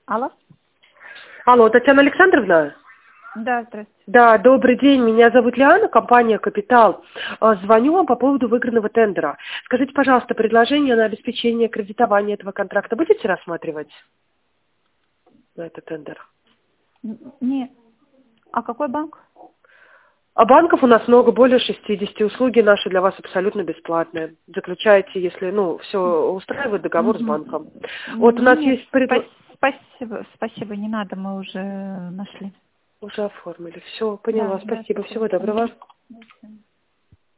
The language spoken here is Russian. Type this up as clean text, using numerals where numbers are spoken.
Алло? Алло, Татьяна Александровна? Да, здравствуйте. Да, добрый день. Меня зовут Лиана, компания «Капитал». Звоню вам по поводу выигранного тендера. Скажите, пожалуйста, предложение на обеспечение кредитования этого контракта будете рассматривать на этот тендер? Нет. А какой банк? А банков у нас много, более 60. Услуги наши для вас абсолютно бесплатные. Заключаете, если, все устраивает, договор с банком. Вот у нас Нет, есть спасибо, не надо, мы уже нашли. Уже оформили. Все, Да, поняла. Спасибо. спасибо. Всего доброго. До свидания.